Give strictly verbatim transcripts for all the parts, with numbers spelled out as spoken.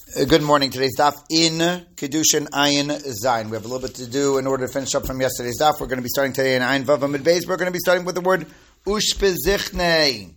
Uh, Good morning. Today's daf in Kedushin Ayin Zayin. We have a little bit to do in order to finish up from yesterday's daf. We're going to be starting today in Ayin Vav Amid Beis. We're going to be starting with the word Ushpezichne.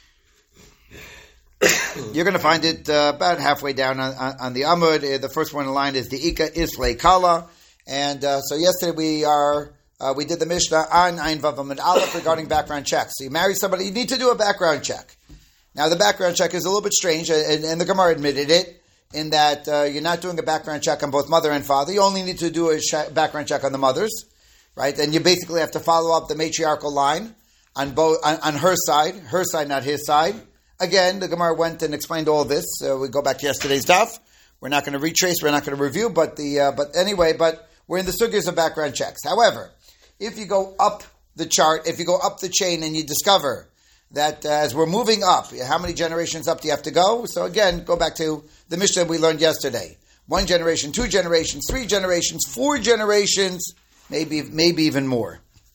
You're going to find it uh, about halfway down on, on, on the Amud. Uh, the first one in line is the Ika Islay Kala. And uh, so yesterday we are uh, we did the Mishnah on Ayin Vav Amid Aleph regarding background checks. So you marry somebody, you need to do a background check. Now the background check is a little bit strange, and, and the Gemara admitted it, in that uh, you're not doing a background check on both mother and father. You only need to do a sh- background check on the mothers, right? And you basically have to follow up the matriarchal line on both on, on her side, her side, not his side. Again, the Gemara went and explained all this. Uh, we go back to yesterday's daf. We're not going to retrace. We're not going to review. But the uh, but anyway, but we're in the sugyas of background checks. However, if you go up the chart, if you go up the chain and you discover that uh, as we're moving up, how many generations up do you have to go? So again, go back to the Mishnah we learned yesterday. One generation, two generations, three generations, four generations, maybe maybe even more.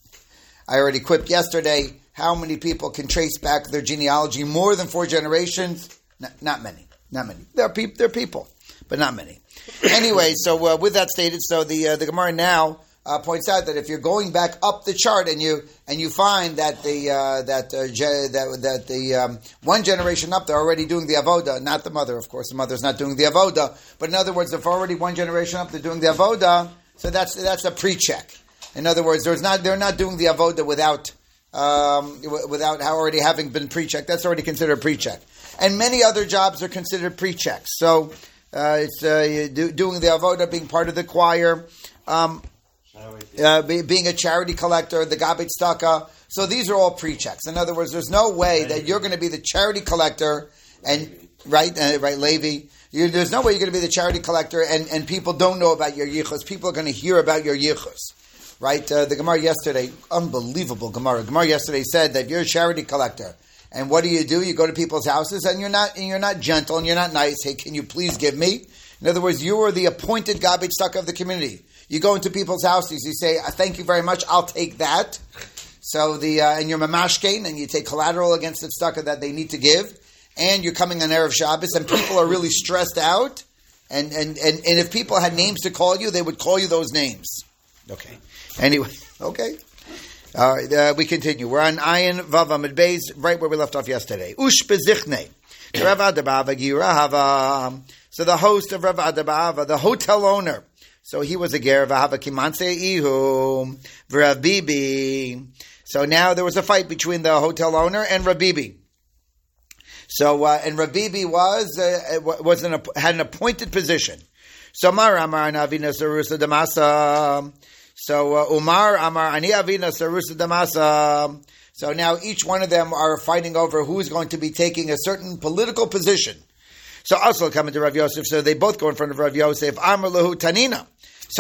I already quipped yesterday how many people can trace back their genealogy more than four generations. Not, not many. Not many. There are, peop- there are people, but not many. Anyway, so uh, with that stated, so the uh, the Gemara now Uh, points out that if you're going back up the chart and you and you find that the uh, that, uh, ge- that that the um, one generation up they're already doing the avoda, not the mother, of course. The mother's not doing the avoda, but in other words, if already one generation up they're doing the avoda, so that's that's a pre-check. In other words, there's not they're not doing the avoda without um, without already having been pre-checked. That's already considered pre-check, and many other jobs are considered pre-checks. So uh, it's uh, do, doing the avoda, being part of the choir. Um, Uh, be, being a charity collector, the garbage staka. So these are all pre-checks. In other words, there's no way that you're going to be the charity collector and right, uh, right, Levi. You, there's no way you're going to be the charity collector and, and people don't know about your yichus. People are going to hear about your yichus, right? Uh, the Gemara yesterday, unbelievable Gemara. Gemara yesterday said that you're a charity collector, and what do you do? You go to people's houses and you're not and you're not gentle and you're not nice. Hey, can you please give me? In other words, you are the appointed garbage staka of the community. You go into people's houses, you say, thank you very much, I'll take that. So the, uh, and you're mamashkein, and you take collateral against the tzedakah that they need to give, and you're coming on Erev Shabbos, and people are really stressed out, and, and, and, and if people had names to call you, they would call you those names. Okay. Anyway, okay. All right, uh, we continue. We're on Ayin Vav Amid Beis, right where we left off yesterday. Ush bezichne. Rav Adabava Girahava. So the host of Rav Adabava, the hotel owner, so he was a ger, v'hava kimanse ihu, v'Rav Bibi. So now there was a fight between the hotel owner and Rav Bibi. So, uh, and Rav Bibi was, uh, was an, had an appointed position. So, Umar Amar Avina Sarusa Damasa. So, uh, Umar Amar Ani Avina Sarusa Damasa. So now each one of them are fighting over who is going to be taking a certain political position. So also coming to Rav Yosef, so they both go in front of Rav Yosef. Amar lahu tanina. So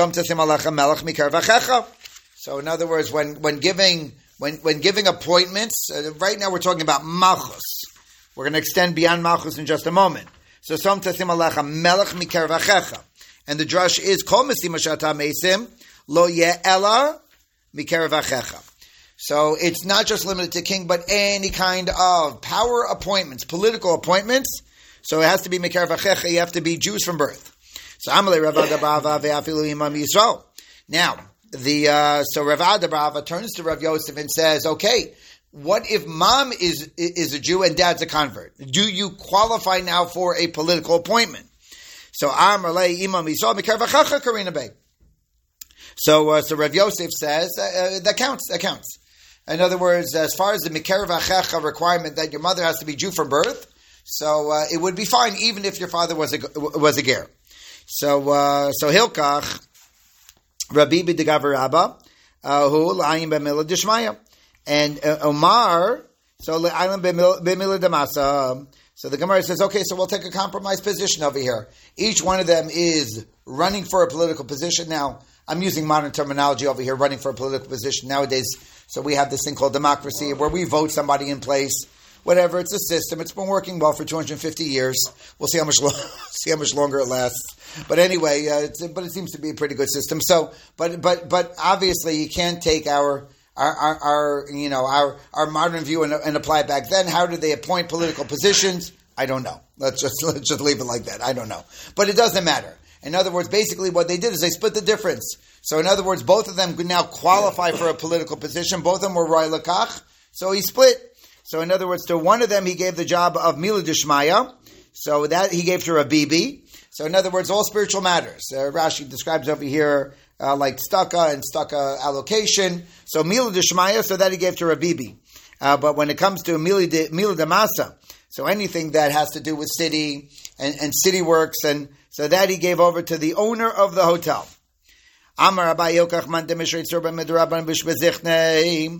in other words, when, when giving when when giving appointments, uh, right now we're talking about malchus. We're going to extend beyond malchus in just a moment. So som tasim alecha melech mikar v'checha, and the drush is kol mesim shata mesim lo ye'ela mikar v'checha. So it's not just limited to king, but any kind of power appointments, political appointments. So it has to be mikar v'checha. You have to be Jews from birth. So Amalei Rav Adabava ve'afilu imam Yisrael. Now, the uh, so Rav Adabava turns to Rav Yosef and says, "Okay, what if mom is is a Jew and dad's a convert? Do you qualify now for a political appointment?" So Amalei imam Yisrael mikar v'checha karina bey. So uh, so Rav Yosef says uh, uh, that counts. That counts. In other words, as far as the mikar v'checha requirement that your mother has to be Jew from birth, so uh, it would be fine even if your father was a was a ger. So, uh, so Hilkach, Rabbi B'Degav Rabba, who l'ayim b'mila d'shmaya, and uh, Omar, so l'ayim b'mila d'masa. So the Gemara says, okay, so we'll take a compromise position over here. Each one of them is running for a political position. Now, I'm using modern terminology over here, running for a political position nowadays. So we have this thing called democracy, where we vote somebody in place. Whatever, it's a system. It's been working well for two hundred fifty years. We'll see how much lo- see how much longer it lasts. But anyway, uh, it's, but it seems to be a pretty good system. So, but but but obviously, you can't take our our, our, our you know our, our modern view and, and apply it back then. How did they appoint political positions? I don't know. Let's just let's just leave it like that. I don't know. But it doesn't matter. In other words, basically what they did is they split the difference. So in other words, both of them could now qualify for a political position. Both of them were Roy Lakach. So he split. So in other words, to one of them he gave the job of Mila Dishmaya. So that he gave to Rabibi. So in other words, all spiritual matters. Uh, Rashi describes over here uh, like staka and staka allocation. So Mila Dishmaya, so that he gave to Rabibi. Uh, but when it comes to Mila de, Mila de Masa, so anything that has to do with city and, and city works, and so that he gave over to the owner of the hotel. Amar Abai Yokach Man Demishrei Tzurba Midraban Bishbezichnei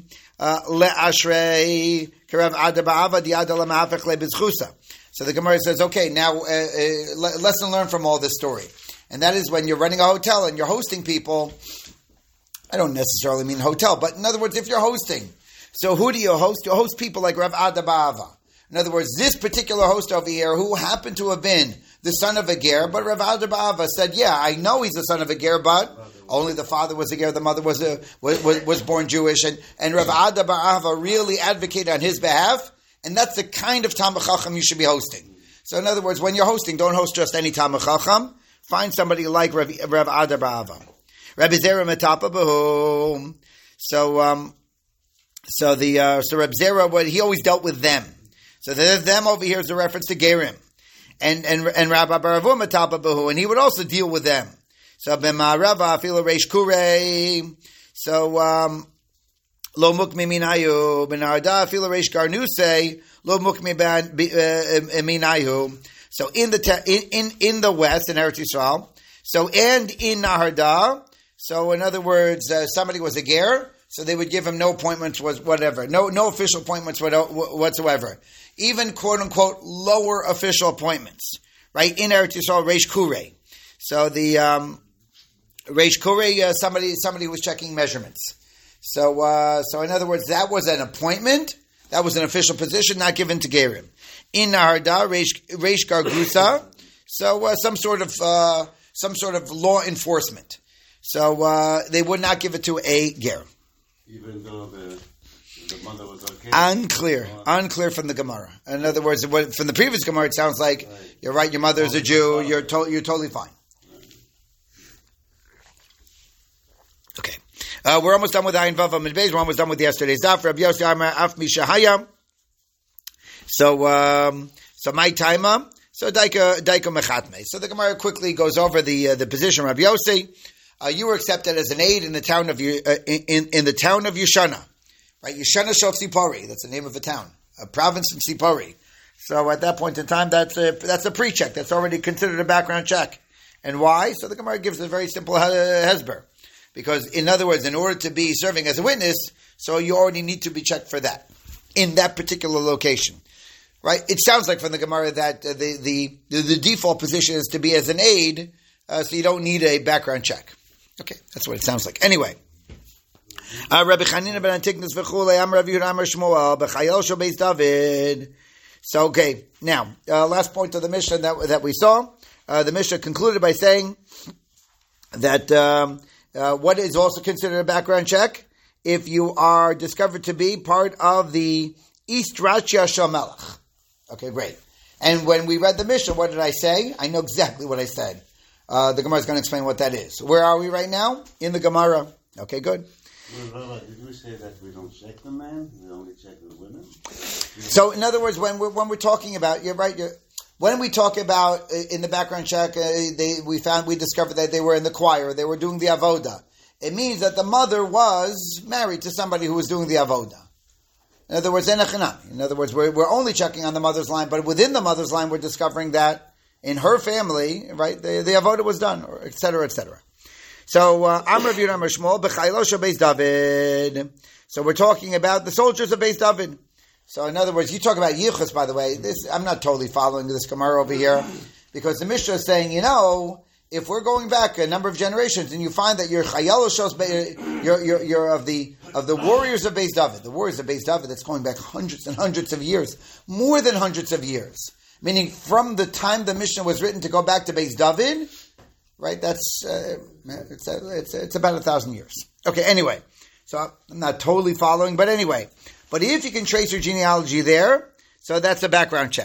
Le'ashrei Kerav Ada Ba'ava Diada Lama'afech Lebizchusa. So the Gemara says, okay, now uh, uh, lesson learned from all this story. And that is when you're running a hotel and you're hosting people, I don't necessarily mean hotel, but in other words, if you're hosting, so who do you host? You host people like Rav Ada Ba'ava. In other words, this particular host over here, who happened to have been the son of a ger, but Rav Ada Ba'ava said, yeah, I know he's the son of a ger, but only the father was a ger, the mother was a, was, was born Jewish, and, and Rav Ada Ba'ava really advocated on his behalf. And that's the kind of Talmid Chacham you should be hosting. So in other words, when you're hosting, don't host just any Talmid Chacham. Find somebody like Rav, Rav Ada Ba'ava. Rabbi Zera Metapa B'hu. So, um, so the, uh, so Rabbi Zera, what he always dealt with them. So the them over here is a reference to Gerim. And, and, and Rabbi Baravu Metapa B'hu, and he would also deal with them. So B'ma'arava Afila Reish Kurei. So, um, Lo mukmi minayu benarda afila reish garnusei lo mukmi minayu. So in the te- in, in in the west in Eretz Yisrael. So and in Naharda. So in other words, uh, somebody was a ger, so they would give him no appointments, was whatever, no no official appointments whatsoever, even quote unquote lower official appointments, right? In Eretz Yisrael, reish kurei. So the um, reish kurei, uh, somebody somebody was checking measurements. So, uh, so in other words, that was an appointment. That was an official position, not given to Gerim. In Naharda, Reish Gargusa. So, uh, some sort of, uh, some sort of law enforcement. So, uh, they would not give it to a Ger. Even though the, the mother was okay? Unclear. Unclear from the Gemara. In other words, from the previous Gemara, it sounds like, right. You're right, your mother is a Jew, you're, to- you're totally fine. Okay. Uh, we're almost done with Ayin Vav Amid Beis. We're almost done with yesterday's daf. Rabbi Yossi Amar Af Mishahaya. So, um, so my timer. So Daika Daika Mechatme. So the Gemara quickly goes over the uh, the position. Rabbi Yossi, uh, you were accepted as an aide in the town of uh, in in the town of Yeshana, right? Yeshana Shov Sipori. That's the name of a town, a province in Sipori. So at that point in time, that's a that's a pre-check. That's already considered a background check. And why? So the Gemara gives a very simple hesber. Because, in other words, in order to be serving as a witness, so you already need to be checked for that in that particular location, right? It sounds like from the Gemara that uh, the, the, the the default position is to be as an aide, uh, so you don't need a background check. Okay, that's what it sounds like. Anyway, uh, Rabbi Chanina ben Antignus v'chulei Am Rabbi Yehuda Amar Shmuel b'Chayil shel Beis David. So, okay, now uh, last point of the Mishnah that that we saw, uh, the Mishnah concluded by saying that. Um, Uh, what is also considered a background check? If you are discovered to be part of the East Rachia Shamelach. Okay, great. And when we read the Mishnah, what did I say? I know exactly what I said. Uh, the Gemara is going to explain what that is. Where are we right now? In the Gemara. Okay, good. Well, Rabbi, did we say that we don't check the men? We only check the women? So, in other words, when we're, when we're talking about, you're right, you're, when we talk about uh, in the background check, uh, they, we found, we discovered that they were in the choir, they were doing the avoda. It means that the mother was married to somebody who was doing the avoda. In other words, in other words, we're, we're only checking on the mother's line, but within the mother's line, we're discovering that in her family, right, the, the avoda was done, or et cetera, et cetera. So, Amr Rabbi Yehuda Shmuel b'Chayilo shel Beis David. So we're talking about the soldiers of Beis David. So in other words, you talk about Yichus, by the way. This I'm not totally following this Gemara over here, because the Mishnah is saying, you know, if we're going back a number of generations and you find that you're Chayil Shos, you're, you're, you're of the of the warriors of Beis David, the warriors of Beis David, that's going back hundreds and hundreds of years, more than hundreds of years, meaning from the time the Mishnah was written to go back to Beis David, right? That's uh, it's, it's it's about a thousand years. Okay, anyway, so I'm not totally following, but anyway. But if you can trace your genealogy there, so that's a background check.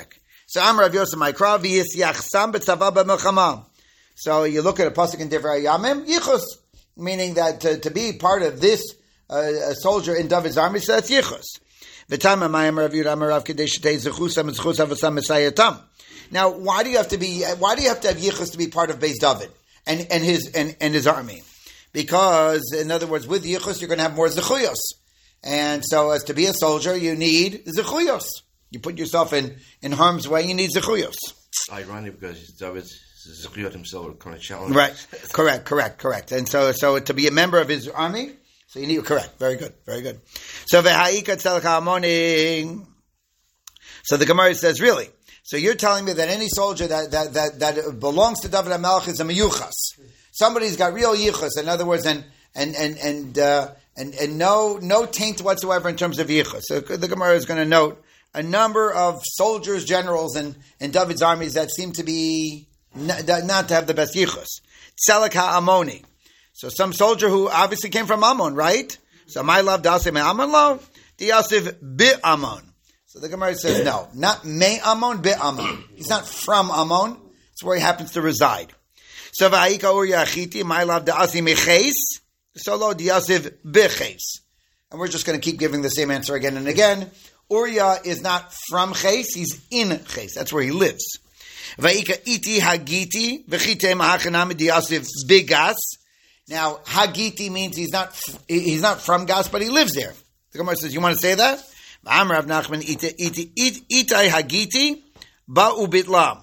So Amar Rav Yosef Ma'ikra v'yisyachsam b'tzava b'milchama. So you look at a pasuk in Divrei Yamim, yichus, meaning that to, to be part of this uh, a soldier in David's army, so that's yichus. V'tama ma'am Rav Yud Amar Rav Kadesh Shetei zechusam zechus avasam mesayatam. Now, why do you have to be? Why do you have to have yichus to be part of Beis David and and his and, and his army? Because, in other words, with yichus you're going to have more zechuyos, and so as to be a soldier, you need zechuyos. You put yourself in, in harm's way. You need zechuyos. Ironic because David's zechuyot himself are kind of challenging. Right. Correct. Correct. Correct. And so, so to be a member of his army, so you need correct. Very good. Very good. So v'ha'ika tzalcha amoning. So the Gemara says, really. So you're telling me that any soldier that that that, that belongs to David HaMelech is a meyuchas. Somebody's got real yichus. In other words, and and and and uh, and, and no no taint whatsoever in terms of yichus. So the Gemara is going to note a number of soldiers, generals, and in David's armies that seem to be not, not to have the best yichus. Tzelek ha'amoni. So some soldier who obviously came from Ammon, right? So my love Dasim Ammon lo Diasiv bi Ammon. So the Gemara says no, not me Ammon bi Ammon. He's not from Ammon. It's where he happens to reside. So va'ika Uriah Achiti my love Dasim Meches. So lo Diasiv bi Ches. And we're just going to keep giving the same answer again and again. Uriah is not from Ches, he's in Ches. That's where he lives. Va'ika iti hagiti v'chite mahachanam diasiv bigas. Now, hagiti means he's not he's not from Gas, but he lives there. The Gemara says, you want to say that? Amar Rav Nachman iti iti itai hagiti ba'u bitlam.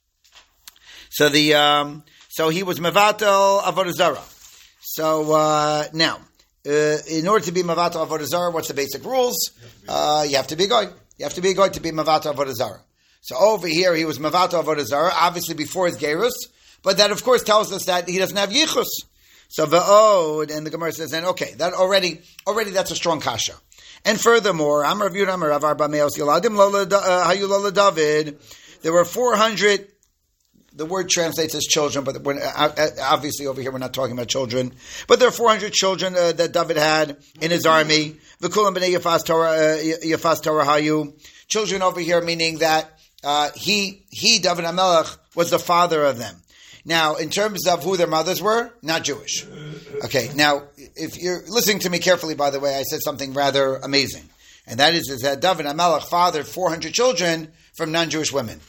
So the um, so he was mevatel avodah zarah. So uh, now. Uh, in order to be Mavato Avodah Zarah, what's the basic rules? Uh, you have to be a goy. You have to be a goy to be Mavato Avodah Zarah. So over here, he was Mavato Avodah Zarah, obviously before his Gerus, but that of course tells us that he doesn't have Yichus. So Va'od, and the Gemara says, and okay, that already, already that's a strong kasha. And furthermore, Amar Rav Yehuda Amar Rav Arba Meos Yoladim Hayu Lola David, there were four hundred. The word translates as children, but we're, obviously over here we're not talking about children. But there are four hundred children uh, that David had in his army. V'kulam b'nei Yafas Torah, Yafas Torah Hayu. Children over here, meaning that uh, he, he David HaMelech, was the father of them. Now, in terms of who their mothers were, not Jewish. Okay, now, if you're listening to me carefully, by the way, I said something rather amazing. And that is, is that David HaMelech fathered four hundred children from non-Jewish women.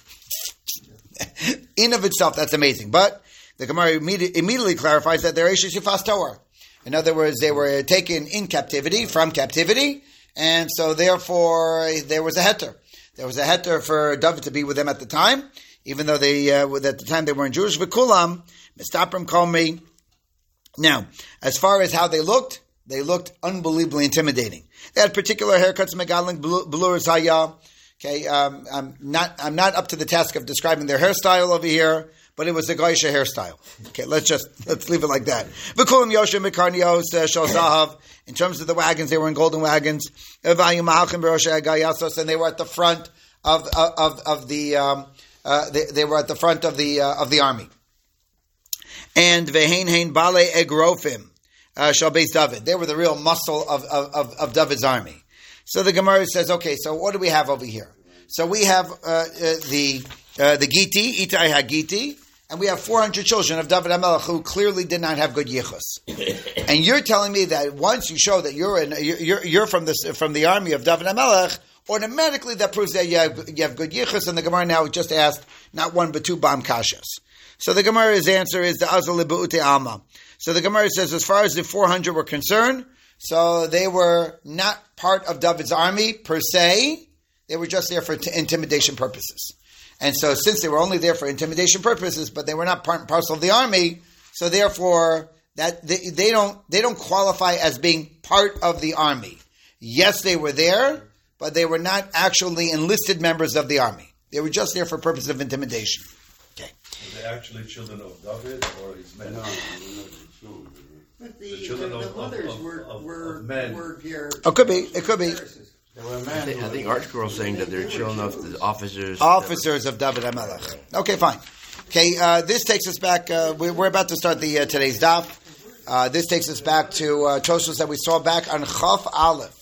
In of itself, that's amazing. But the Gemara immediately, immediately clarifies that they're Eishes Yifas Torah. In other words, they were taken in captivity, from captivity, and so therefore there was a heter. There was a heter for David to be with them at the time, even though they uh, at the time they weren't Jewish. V'kulam mistaprim komi. Now, as far as how they looked, they looked unbelievably intimidating. They had particular haircuts, megadling blur haya. Okay, um, I'm not I'm not up to the task of describing their hairstyle over here, but it was a Goysha hairstyle. Okay, let's just let's leave it like that. V'kulam yoshim mekarnios shel zahav. In terms of the wagons, they were in golden wagons. And they were at the front of of of the um, uh, they, they were at the front of the uh, of the army. And vehein hein bale egrofim shel beis David. They were the real muscle of of of David's army. So the Gemara says, okay, so what do we have over here? So we have uh, uh, the uh, the Giti, Itai HaGiti, and we have four hundred children of David HaMelech who clearly did not have good yichus. And you're telling me that once you show that you're in, you're, you're from the from the army of David HaMelech, automatically that proves that you have, you have good yichus. And the Gemara now just asked not one but two bam kashas. So the Gemara's answer is the Azal Be'ute Alma. So the Gemara says, as far as the four hundred were concerned, so they were not part of David's army per se. They were just there for t- intimidation purposes. And so since they were only there for intimidation purposes, but they were not part and parcel of the army, so therefore that they, they don't they don't qualify as being part of the army. Yes, they were there, but they were not actually enlisted members of the army. They were just there for purposes of intimidation. Okay. Were they actually children of David or his men? No, no, But the, The the, children the of- mothers of- were, of- were, of men. were here. Oh, could be. It could be. There were men I think, who I think were- Archgirl's saying that they're children of the officers. Officers of David HaMelech. Okay, fine. Okay, uh, this takes us back. Uh, we're, we're about to start the uh, today's daf. Uh, this takes us back to uh, Tosfos that we saw back on Chaf Aleph.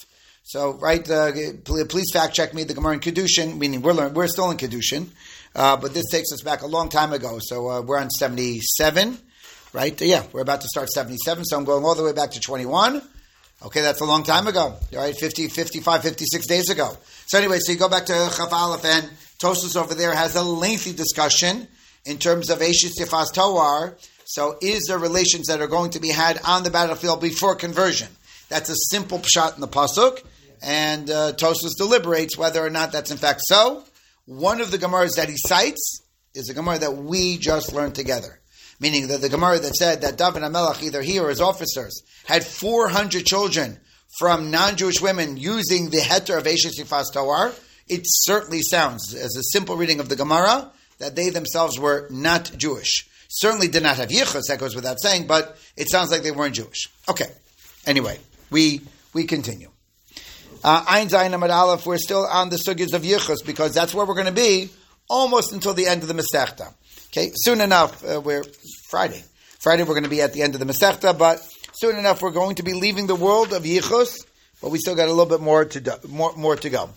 So, right, uh, please fact check me. The Gemara in Kedushin, meaning we're learn, we're still in Kedushin, uh, but this takes us back a long time ago. So uh, we're on seventy-seven, right? Yeah, we're about to start seventy-seven. So I'm going all the way back to twenty-one. Okay, that's a long time ago. All right, fifty, fifty-five, fifty-six days ago. So anyway, so you go back to Chaf Aleph, and Tosfos over there has a lengthy discussion in terms of Eishes Yifas Toar. So is there relations that are going to be had on the battlefield before conversion? That's a simple pshat in the pasuk. And uh, Tosfos deliberates whether or not that's in fact so. One of the Gemaras that he cites is a Gemara that we just learned together. Meaning that the Gemara that said that David HaMelech, either he or his officers, had four hundred children from non-Jewish women using the heter of Eishes Yifas Toar, it certainly sounds, as a simple reading of the Gemara, that they themselves were not Jewish. Certainly did not have yichus, that goes without saying, but it sounds like they weren't Jewish. Okay. Anyway, we we continue. Uh, Ein Zayin Amud Aleph, we're still on the sugyas of yichus because that's where we're going to be almost until the end of the Masechta. Okay, soon enough, uh, we're Friday. Friday we're going to be at the end of the Masechta, but soon enough we're going to be leaving the world of yichus, but we still got a little bit more to do, more more to go.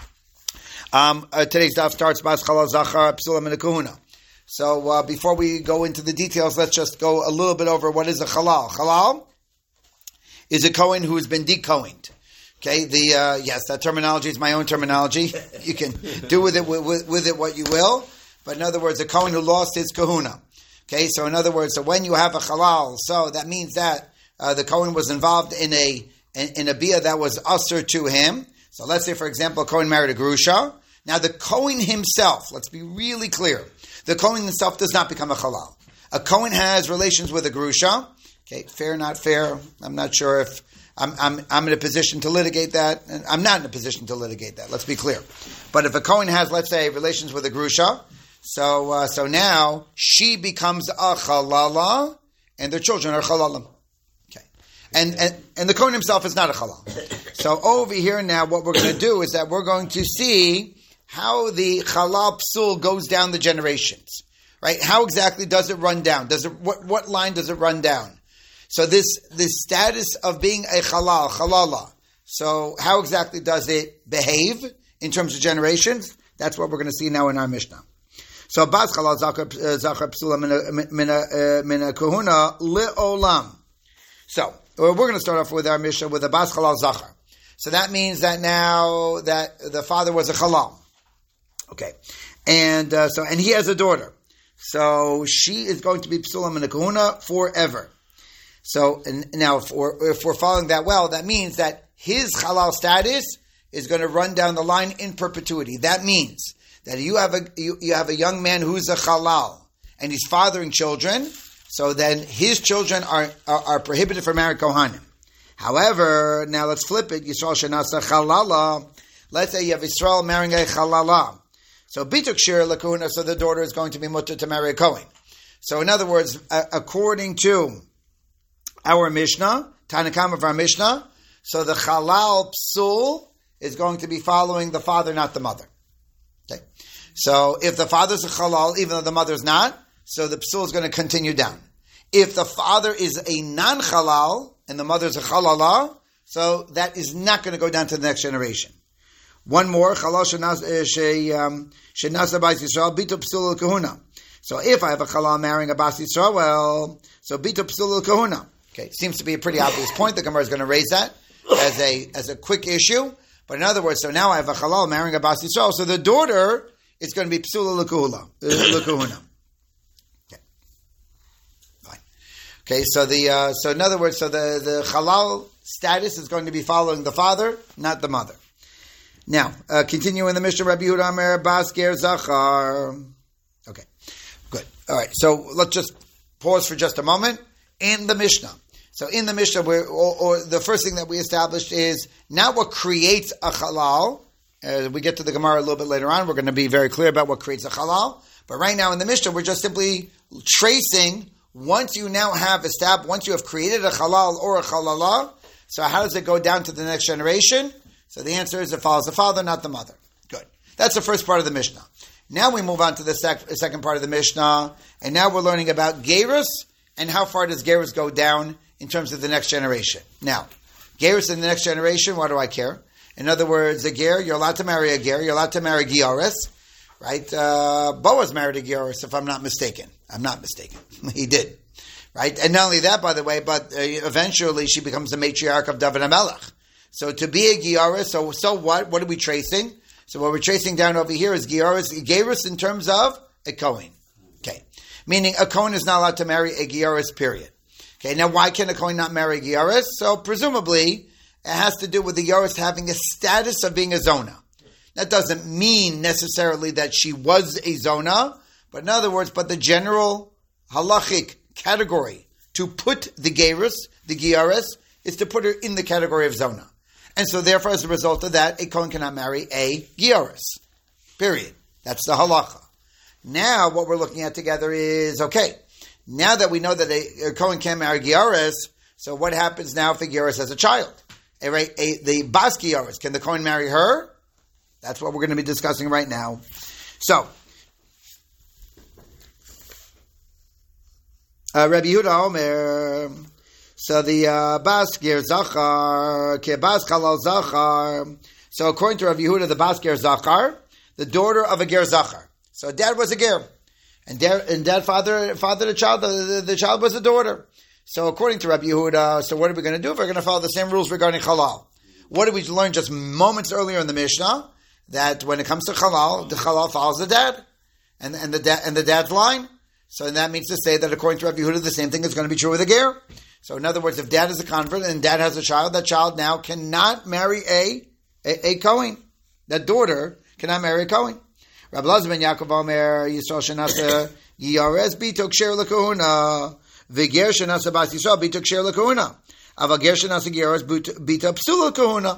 Um, uh, today's daf starts Bas Chalal Zachar Psula Min Kahuna. So uh, before we go into the details, let's just go a little bit over what is a Chalal. Chalal is a Kohen who has been decohened. Okay, the uh, yes, that terminology is my own terminology. You can do with it with, with it what you will. But in other words, a Kohen who lost his kahuna. Okay, so in other words, so when you have a Chalal, so that means that uh, the Kohen was involved in a in, in a bia that was usher to him. So let's say, for example, a Kohen married a Grusha. Now the Kohen himself, let's be really clear, the Kohen himself does not become a Chalal. A Kohen has relations with a Grusha. Okay, fair, not fair. I'm not sure if I'm, I'm, I'm in a position to litigate that. I'm not in a position to litigate that. Let's be clear. But if a Kohen has, let's say, relations with a Grusha, so uh, so now she becomes a Chalala, and their children are Chalalim. Okay, and and and the Kohen himself is not a Chalal. So over here now, what we're going to do is that we're going to see how the Chalal Psul goes down the generations. Right? How exactly does it run down? Does it what what line does it run down? So this this status of being a Chalal, Chalala. So how exactly does it behave in terms of generations? That's what we're going to see now in our Mishnah. So Bas Chalal Zachar Psula Mina Kahuna Le'olam. So we're going to start off with our Mishnah with a Bas Chalal Zachar. So that means that now that the father was a Chalal. Okay. And uh, so and he has a daughter. So she is going to be Psula Mina Kahuna forever. So and now, if we're, if we're following that well, that means that his halal status is going to run down the line in perpetuity. That means that you have a you, you have a young man who's a halal and he's fathering children. So then his children are are, are prohibited from married kohanim. However, now let's flip it. Yisrael shenasa halala. Let's say you have Yisrael marrying a halala. So bituk shir lakuna. So the daughter is going to be mutter to marry a kohen. So in other words, according to our Mishnah, Tanakam of our Mishnah, so the Chalal Psul is going to be following the father, not the mother. Okay, so if the father's a Chalal, even though the mother's not, so the Psul is going to continue down. If the father is a non-Chalal and the mother's a Chalala, so that is not going to go down to the next generation. One more, Chalal Shenasa Bais Yisrael Bitu Psul Kahuna. So if I have a Chalal marrying a Bas Yisrael, well, so Bitu Psul Kahuna. Okay, seems to be a pretty obvious point. The Gemara is going to raise that as a as a quick issue. But in other words, so now I have a Chalal marrying a Bas Yisrael, so the daughter is going to be Psula L'Kuhuna. Okay, fine. Okay, so the uh, so in other words, so the, the Chalal status is going to be following the father, not the mother. Now, uh, continuing the Mishnah, Rabbi Yehuda Amar Bas Ger Zachar. Okay, good. All right, so let's just pause for just a moment in the Mishnah. So in the Mishnah, we're, or, or the first thing that we established is not what creates a Chalal. As we get to the Gemara a little bit later on, we're going to be very clear about what creates a Chalal. But right now in the Mishnah, we're just simply tracing, once you now have established, once you have created a Chalal or a Chalala, so how does it go down to the next generation? So the answer is it follows the father, not the mother. Good. That's the first part of the Mishnah. Now we move on to the sec- second part of the Mishnah, and now we're learning about Gerus, and how far does Gerus go down in terms of the next generation. Now, Gerus in the next generation, why do I care? In other words, a ger, you're allowed to marry a ger, you're allowed to marry Gioris, right? Uh, Boaz married a Gioris, if I'm not mistaken. I'm not mistaken. He did, right? And not only that, by the way, but uh, eventually she becomes the matriarch of David HaMelech. So to be a Gioris, so so what? What are we tracing? So what we're tracing down over here is Gioris, Gioris in terms of a Kohen. Okay. Meaning a Kohen is not allowed to marry a Gioris, period. Okay, now why can a Kohen not marry a Gioris? So presumably it has to do with the Gioris having a status of being a Zona. That doesn't mean necessarily that she was a Zona, but in other words, but the general halachic category to put the Geiris, the Gioris, is to put her in the category of Zona. And so therefore, as a result of that, a Kohen cannot marry a Gioris. Period. That's the halacha. Now, what we're looking at together is, okay, now that we know that a, a Kohen can't marry Gioris, so what happens now if a Gioris has a child? A, a, the Bas Gioris, can the Kohen marry her? That's what we're going to be discussing right now. So, uh, Rabbi Yehuda Omer, so the uh, Bas Ger Zachar, Ke Bas Chalal Zachar, so according to Rabbi Yehuda, the Bas Ger Zachar, the daughter of a Ger Zachar. So dad was a ger, and dad, and dad father fathered a child. The, the, the child was a daughter. So according to Rabbi Yehuda, so what are we going to do? We're going to follow the same rules regarding halal. What did we learn just moments earlier in the Mishnah? That when it comes to halal, the halal follows the dad, and and the dad and the dad's line. So that means to say that according to Rabbi Yehuda, the same thing is going to be true with a ger. So in other words, if dad is a convert and dad has a child, that child now cannot marry a a, a Kohen. That daughter cannot marry a Kohen. Rabbi Elazar ben Yaakov Omer Yisrael shenasa Yiyares bitok sher lekahuna v'ger shenasa bas Yisrael bitok sher lekahuna aval ger shenasa Yiyares bitok psula lekahuna.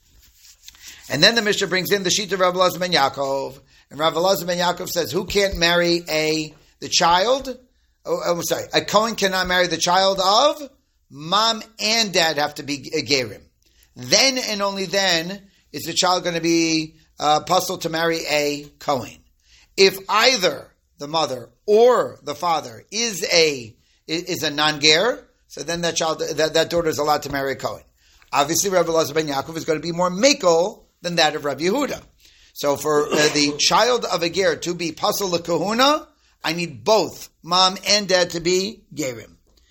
And then the Mishnah brings in the sheet of Rabbi Elazar ben Yaakov, and Rabbi Elazar ben Yaakov says, who can't marry a the child? Oh, I'm sorry, a Kohen cannot marry the child of mom and dad have to be a gerim. Then and only then is the child going to be Uh, puzzled to marry a Kohen. If either the mother or the father is a is a non-ger, so then that child that, that daughter is allowed to marry a Kohen. Obviously, Rabbi Elazar ben Yaakov is going to be more mekel than that of Rabbi Yehuda. So for uh, the child of a ger to be pasal lekahuna, I need both mom and dad to be gerim.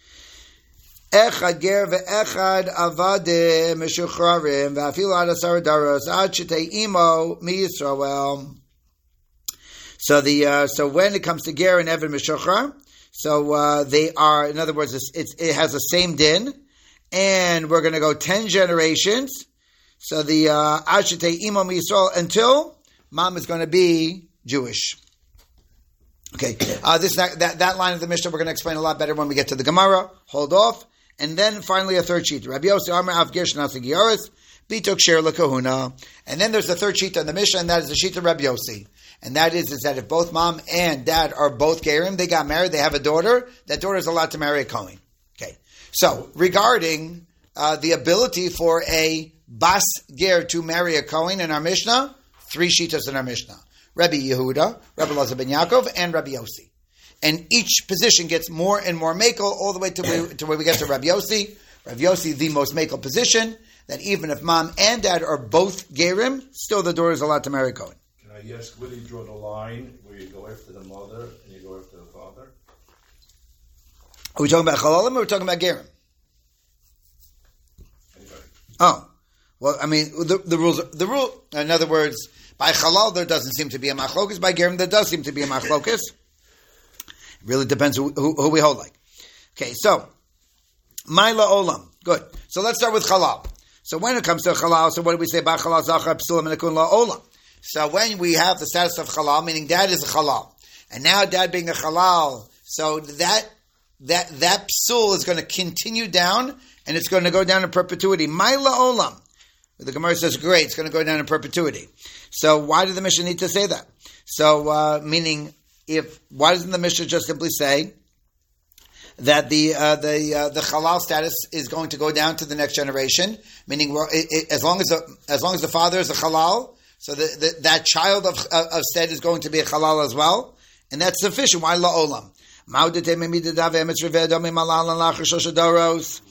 Echad ger ve'echad avadim meshuchrarim ve'afilu ad asar daros ad shetei imo miYisrael. So the uh, so when it comes to ger and eved meshuchrar, so uh, they are, in other words, it's, it's, it has the same din, and we're going to go ten generations. So the uh, ad shetei imo miYisrael until mom is going to be Jewish. Okay, uh, this that, that that line of the Mishnah we're going to explain a lot better when we get to the Gemara. Hold off. And then finally a third sheet. Rabbi Yossi Amar Av Ger Shenasa Gioris Bitok Sher Lekahuna. And then there's the third sheet on the Mishnah, and that is the sheet of Rabbi Yossi. And that is, is that if both mom and dad are both Gerim, they got married, they have a daughter, that daughter is allowed to marry a Kohen. Okay. So regarding uh, the ability for a Bas Ger to marry a Kohen in our Mishnah, three sheetas in our Mishnah. Rabbi Yehuda, Rabbi Elazar ben Yaakov, and Rabbi Yossi. And each position gets more and more makel all the way to where, to where we get to Rabbi Yossi. Rabbi Yossi, the most makel position, that even if mom and dad are both gerim, still the daughter is allowed to marry Kohen. Can I ask, will you draw the line where you go after the mother and you go after the father? Are we talking about chalalim or are we talking about gerim? Anybody? Oh, well, I mean, the, the rules, the rule, in other words, by halal there doesn't seem to be a machlokus, by gerim there does seem to be a machlokus. It really depends who, who, who we hold like. Okay, so, Maila Olam. Good. So let's start with Halal. So when it comes to Halal, so what do we say about Halal Zachar Psulam Menakun La Olam? So when we have the status of Halal, meaning dad is a Halal, and now dad being a Halal, so that that that Psul is going to continue down, and it's going to go down in perpetuity. Maila Olam. The Gemara says, great, it's going to go down in perpetuity. So why did the Mishnah need to say that? So, uh, meaning, if why doesn't the Mishnah just simply say that the uh, the uh, the halal status is going to go down to the next generation? Meaning, well, it, it, as long as the, as long as the father is a halal, so the, the, that child of of, of Sted is going to be a halal as well, and that's sufficient. Why la olam?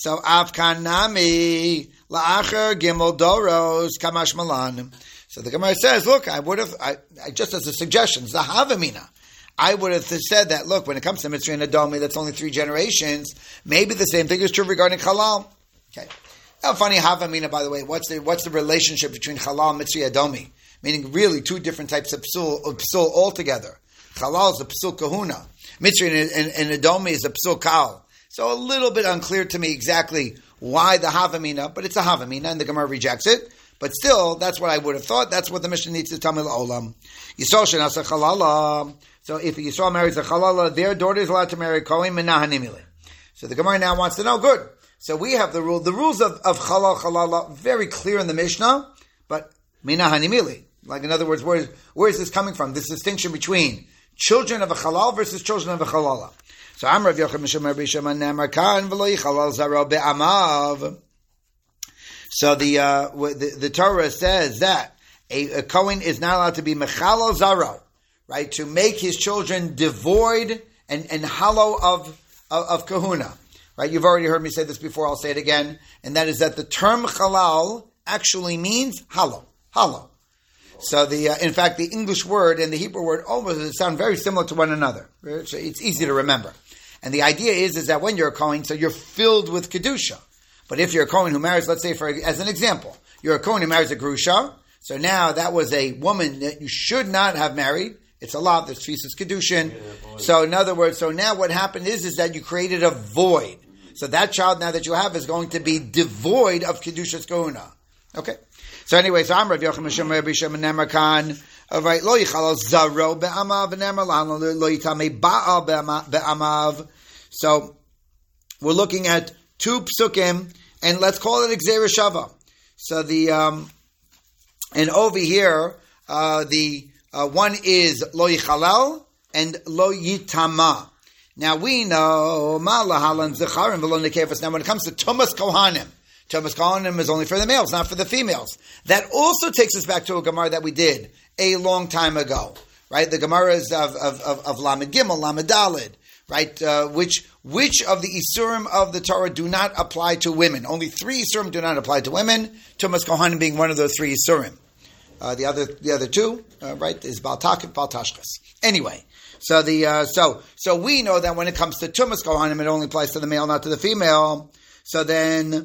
So Avkanami la'acher gimel doros kamash malan. So the Gemara says, look, I would have, I, I, just as a suggestion, the Havamina, I would have said that, look, when it comes to Mitzri and Adomi, that's only three generations, maybe the same thing is true regarding Halal. Okay. Now, funny Havamina, by the way, what's the what's the relationship between Halal and Mitzri Adomi? Meaning really two different types of psul, of psul altogether. Halal is a psul kahuna. Mitzri and, and, and Adomi is a psul kal. So a little bit unclear to me exactly why the Havamina, but it's a Havamina and the Gemara rejects it. But still, that's what I would have thought. That's what the Mishnah needs to tell me. Olam. Yisrael shenasa chalala. So if Yisrael marries a chalala, their daughter is allowed to marry Kohen menahanimile. So the Gemara now wants to know, good. So we have the rule. The rules of, of halal, chalala, very clear in the Mishnah, but menahanimile. Like in other words, where is, where is this coming from? This distinction between children of a halal versus children of a halala. So Amr Rav Yochanan Misham Rabbi Shimon Nemar Kan v'lo yichalal zaro be'amav. So the, uh, the the Torah says that a, a Kohen is not allowed to be mechalal zaro, right? To make his children devoid and, and hollow of, of of kahuna, right? You've already heard me say this before. I'll say it again, and that is that the term halal actually means hollow, hollow. So the uh, in fact the English word and the Hebrew word almost sound very similar to one another. So it's easy to remember. And the idea is is that when you're a Kohen, so you're filled with kedusha. But if you're a Kohen who marries, let's say, for as an example, you're a Kohen who marries a Grusha, so now that was a woman that you should not have married. It's a lot, there's Tfisas Kedushin. Yeah, so in other words, so now what happened is, is that you created a void. So that child now that you have is going to be devoid of Kedushas Kohuna. Okay. So anyway, so I'm Rav Yochanan Misham Rabbi Shimon Nemar Kan. Right, lo yichalal zaro be'amav v'nemar lan lo yitamei ba'al be'amav. So we're looking at two psukim, and let's call it Gzeira Shava. So the um, and over here, uh, the uh, one is Lo Yichalal and Lo Yitama. Now we know Ma Lahalan Zecharim V'Lo Nekefas. Now when it comes to Tumas Kohanim, Tumas Kohanim is only for the males, not for the females. That also takes us back to a Gemara that we did a long time ago, right? The Gemaras of of of, of Lamed Gimel, Lamed Daled. Right, uh, which which of the Isurim of the Torah do not apply to women? Only three Isurim do not apply to women. Tumas Kohanim being one of those three Isurim. Uh, the other the other two, uh, right, is Baal Takif, Baal Tashchas. Anyway, so the uh, so so we know that when it comes to Tumas Kohanim, it only applies to the male, not to the female. So then,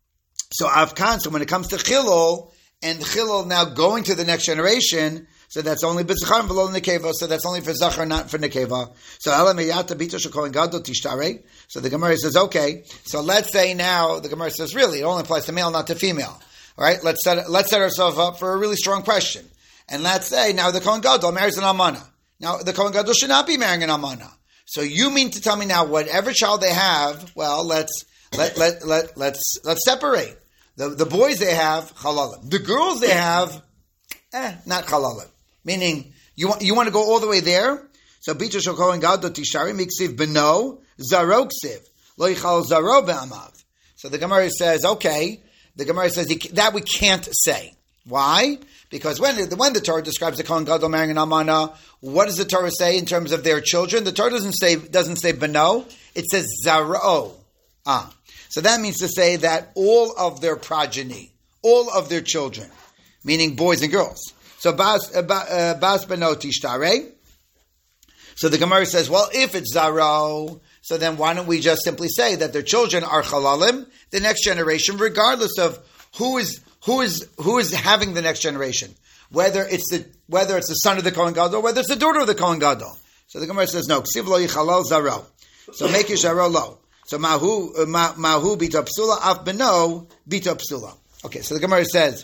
so Avkan. So when it comes to Chilul and Chilul now going to the next generation. So that's only b'zachar and below nekeva. So that's only for zachar, not for nekeva. So elameyata bito shekohen gadol tishtare. So the Gemara says, okay. So let's say now the Gemara says, really, it only applies to male, not to female. All right. Let's set let's set ourselves up for a really strong question. And let's say now the kohen gadol marries an almana. Now the kohen gadol should not be marrying an almana. So you mean to tell me now whatever child they have? Well, let's let let let let's let's separate the the boys they have halalim. The girls they have, eh, not halalim. Meaning, you want you want to go all the way there? So, Bito shel kohen gadol tishari miksiv beno zaro ksiv lo yichal zaro be'amav. So the Gemara says, okay. The Gemara says that we can't say. Why? Because when when the Torah describes the kohen gadol marrying an almana, what does the Torah say in terms of their children? The Torah doesn't say doesn't say beno. It says zaro. Ah, so that means to say that all of their progeny, all of their children, meaning boys and girls. So bas bas benot tishtare. So the Gemara says, well, if it's zaro, so then why don't we just simply say that their children are chalalim, the next generation, regardless of who is who is who is having the next generation, whether it's the whether it's the son of the kohen gadol, or whether it's the daughter of the kohen gadol. So the Gemara says, no, ksiv lo yichalal zaro. So make your zaro lo. So mahu mahu bita psula af beno bita psula. Okay, so the Gemara says.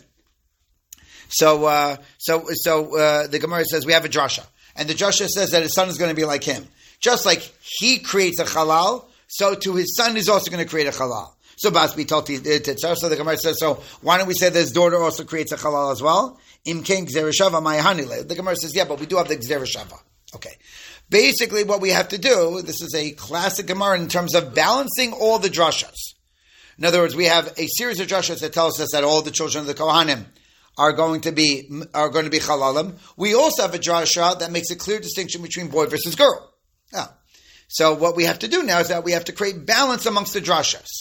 So, uh, so, so uh, the Gemara says we have a drasha, and the drasha says that his son is going to be like him, just like he creates a halal. So, to his son is also going to create a halal. So, Basbi Toti Tetzar. So the Gemara says, so why don't we say that his daughter also creates a halal as well? Imken Gzeira Shava Mayahanile. The Gemara says, yeah, but we do have the Gzeira Shava. Okay. Basically, what we have to do. This is a classic Gemara in terms of balancing all the drashas. In other words, we have a series of drashas that tells us that all the children of the Kohanim are going to be are going to be chalalim. We also have a drasha that makes a clear distinction between boy versus girl. Yeah. So what we have to do now is that we have to create balance amongst the drashas.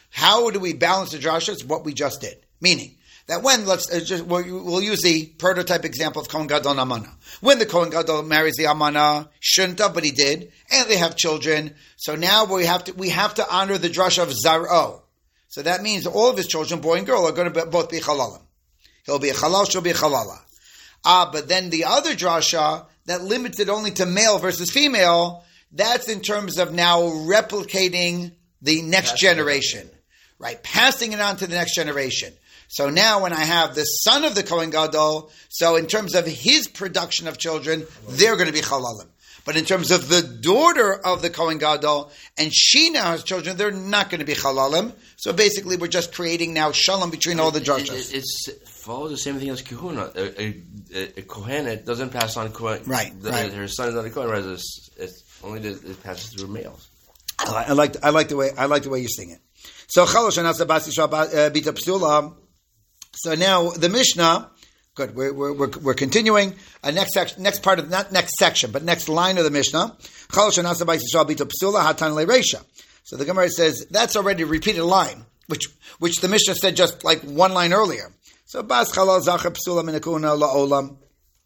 how do we balance the drasha? It's what we just did. Meaning that when, let's uh, just, we'll, we'll use the prototype example of Kohen Gadol and Amana. When the Kohen Gadol marries the Amana, shouldn't have, but he did, and they have children. So now we have to we have to honor the drasha of Zar'o. So that means all of his children, boy and girl, are going to be, both be halalim. He'll be a halal, she'll be a halala. Ah, but then the other drasha that limits it only to male versus female, that's in terms of now replicating the next passing generation. Right, passing it on to the next generation. So now when I have the son of the Kohen Gadol, so in terms of his production of children, they're going to be halalim. But in terms of the daughter of the Kohen Gadol, and she now has children, they're not going to be halalim. So basically we're just creating now shalom between all the drashas. It, it, it follows the same thing as kahuna. A, a, a, a kohenet doesn't pass on kohen. Right, the, right. Her son is not a kohen, whereas it's, it's only the, it passes through males. I like, I like, I like the way I like the way you're saying it. So chalosh anasa bas yisrael bita psula. So now the Mishnah. Good. We're we're we're, we're continuing. Uh, next section, next part of not next section, but next line of the Mishnah. Chalosh anasa bas yisrael bita psula hatan lereisha. So the Gemara says that's already a repeated line, which which the Mishnah said just like one line earlier. So bas chalal zacha psula minakuna laolam.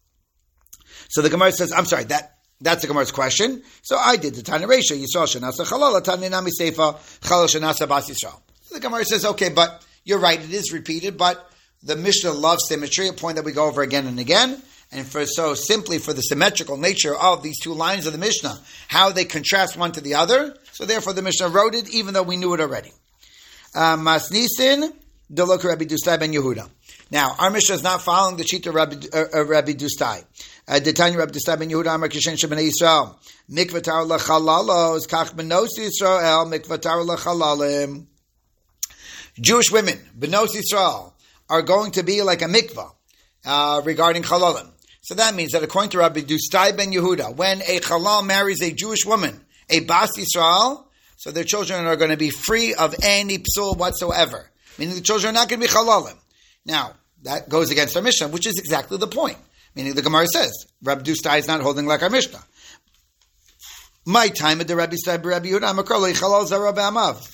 So the Gemara says, I'm sorry that. That's the Gemara's question. So I did the Tana Reisha. Yisrael shenasa chalala Tana nami seifa chalal shenasa bas Yisrael. So the Gemara says, okay, but you're right, it is repeated, but the Mishnah loves symmetry, a point that we go over again and again. And for so simply for the symmetrical nature of these two lines of the Mishnah, how they contrast one to the other. So therefore the Mishnah wrote it, even though we knew it already. Masnisin delok Rabbi Dustai ben Yehuda. Now, our Mishnah is not following the Shita Rabbi, uh, Rabbi Dustai. Detanya Rabbi Dustai ben Yehuda Amar Kishen Shebnei Yisrael Mikvatar lachalalos Kach benos Yisrael Mikvatar lachalalim. Jewish women, benos Yisrael, are going to be like a mikvah uh, regarding chalalim. So that means that according to Rabbi Dustai ben Yehuda, when a halal marries a Jewish woman, a bas Yisrael, so their children are going to be free of any psul whatsoever. Meaning the children are not going to be halalim. Now, that goes against our Mishnah, which is exactly the point. Meaning the Gemara says, Rabbi Dustai is not holding like our Mishnah. My time at the Rabbi Dustai Rabbi Yehuda, Amakar lo yichalal zara be'amav.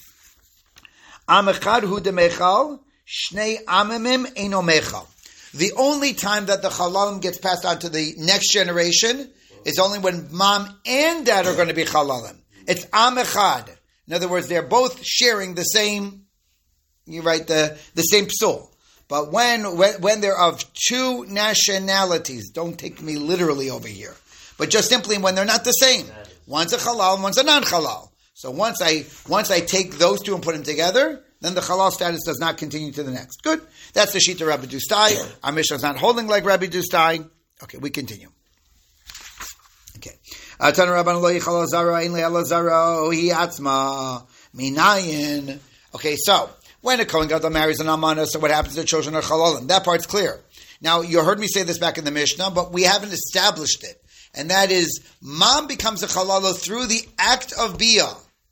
Amechad hu demechal, shnei amimim eino mechal. The only time that the halalim gets passed on to the next generation is only when mom and dad are going to be halalim. It's amechad. In other words, they're both sharing the same, you write the, the same psul. But when, when when they're of two nationalities, don't take me literally over here, but just simply when they're not the same. One's a halal and one's a non-halal. So once I once I take those two and put them together, then the halal status does not continue to the next. Good. That's the Shita Rabbi Dustai. Our Mishnah is not holding like Rabbi Dustai. Okay, we continue. Okay. Tana Rabban lo yichalal zara ein le'ala zara hi atzma minayin. Okay, so when a Kohen Gadol marries an Amana, so what happens to the children are chalalim? That part's clear. Now, you heard me say this back in the Mishnah, but we haven't established it. And that is, mom becomes a chalala through the act of bia.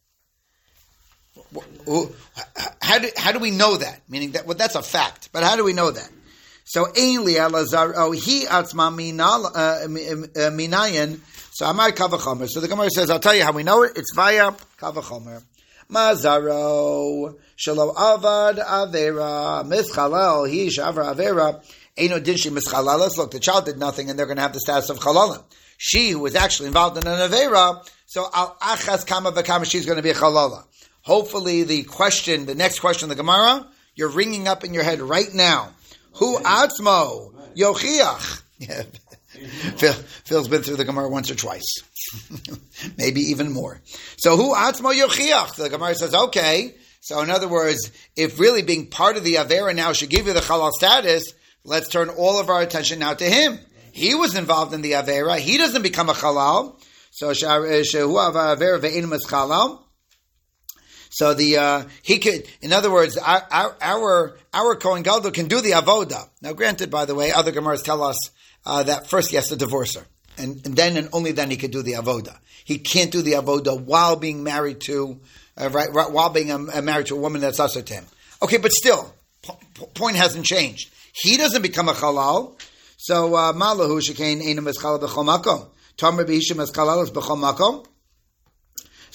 How do, how do we know that? Meaning that, well, that's a fact. But how do we know that? So, ein li alazar, oh, he atzma minayin. So, amar kavachomer. So the Gemara says, I'll tell you how we know it. It's via kavachomer. Mazaro shelo avad avera mischalal he shavra avera eno dinshi mischalalas. Look, the child did nothing, and they're going to have the status of chalalim. She who was actually involved in an avera, so al achas kama v'kama, she's going to be a chalala. Hopefully, the question, the next question, of the Gemara, you're ringing up in your head right now. Who atzmo yochiach? Yeah. Phil, Phil's been through the Gemara once or twice. Maybe even more. So who atzmo yochiach? The Gemara says, okay. So in other words, if really being part of the Avera now should give you the halal status, let's turn all of our attention now to him. He was involved in the Avera. He doesn't become a halal. So shehu Avera ve'in halal. So the uh, he could, in other words, our our our, our Kohen Gadol can do the avoda. Now, granted, by the way, other Gemaras tell us uh, that first he has to divorce her, and, and then and only then he could do the avoda. He can't do the avoda while being married to, uh, right, right, while being um, married to a woman that's usher to him. Okay, but still, po- point hasn't changed. He doesn't become a halal. So malahu shekain einam eschalal b'chol makom. Tamar b'hishim eschalalos b'chol makom.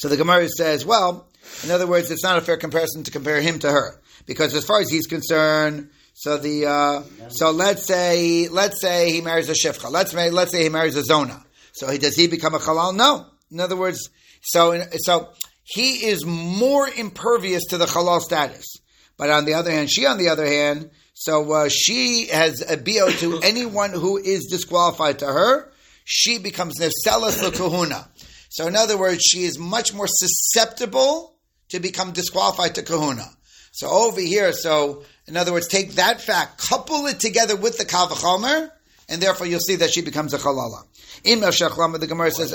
So the Gemara says, well, in other words, it's not a fair comparison to compare him to her. Because as far as he's concerned, so the uh, so let's say let's say he marries a shifcha. Let's say let's say he marries a zona. So he, does he become a halal? No. In other words, so so he is more impervious to the halal status. But on the other hand, she on the other hand, so uh, she has a bio to anyone who is disqualified to her. She becomes nefselas l'kahuna. So in other words, she is much more susceptible to become disqualified to kahuna. So over here, so in other words, take that fact, couple it together with the kal v'chomer, and therefore you'll see that she becomes a chalala. In Meshach Lama, the Gemara says,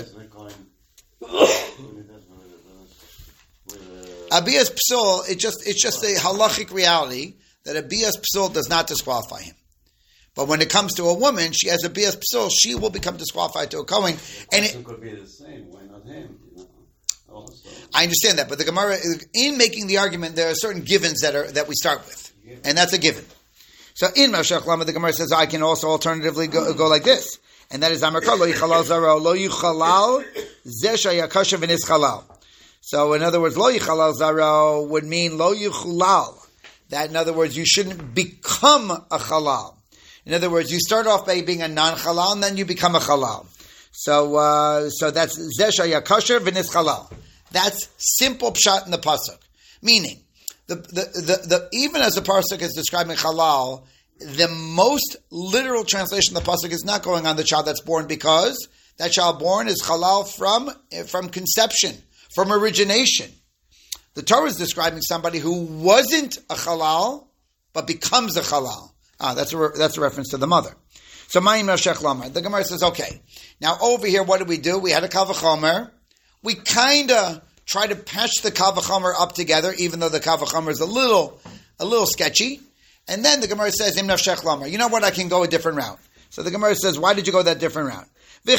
Abiyas psul, it just it's just a halachic reality that Abiyas psul does not disqualify him. But when it comes to a woman, she has a Abiyas psul, she will become disqualified to a Kohen. And it could be the same. Why not him? You know? Also. I understand that, but the Gemara, in making the argument, there are certain givens that are that we start with, and that's a given. So in Mashach Lama, the Gemara says I can also alternatively go, go like this, and that is Amarkar lo yichalal zaro lo yichalal zesha yakashav v'nis chalal. So in other words, lo yichalal zaro would mean lo yichalal. That in other words, you shouldn't become a halal. In other words, you start off by being a non-halal, and then you become a halal. So uh, so that's zesha yakashav v'nis chalal. That's simple pshat in the pasuk. Meaning, the, the, the, the, even as the pasuk is describing halal, the most literal translation of the pasuk is not going on the child that's born, because that child born is halal from, from conception, from origination. The Torah is describing somebody who wasn't a halal, but becomes a halal. Ah, that's a, that's a reference to the mother. So, Ma'im Meshach Lamar. The Gemara says, okay, now over here, what did we do? We had a kal v'chomer. We kind of try to patch the kal v'chomer up together, even though the kal v'chomer is a little, a little sketchy. And then the Gemara says, Im nafshech lamar. You know what? I can go a different route. So the Gemara says, why did you go that different route?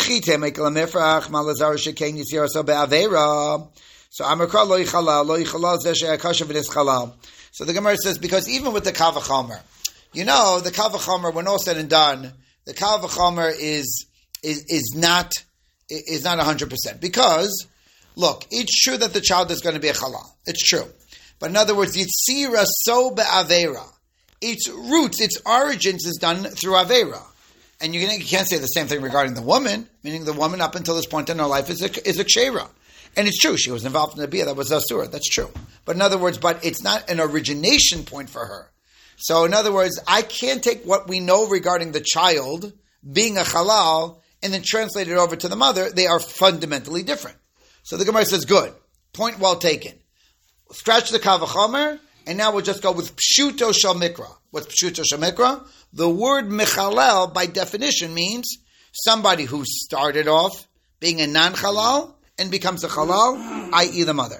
So Amakra lo yichalal, lo yichalal zeh she'akashav v'nis chalal. So the Gemara says, because even with the kal v'chomer, you know, the kal v'chomer, when all said and done, the kal v'chomer is is is not is not a hundred percent, because look, it's true that the child is going to be a halal. It's true. But in other words, Yitzira so be'avera. Its roots, its origins is done through Avera. And you can't say the same thing regarding the woman, meaning the woman up until this point in her life is a, is a kshera. And it's true, she was involved in the bia, that was asura, that's true. But in other words, but it's not an origination point for her. So in other words, I can't take what we know regarding the child being a halal and then translate it over to the mother. They are fundamentally different. So the Gemara says, good. Point well taken. Scratch the kal v'chomer, and now we'll just go with pshuto shel mikra. What's pshuto shel mikra? The word mechalel, by definition, means somebody who started off being a non-halal and becomes a halal, that is the mother.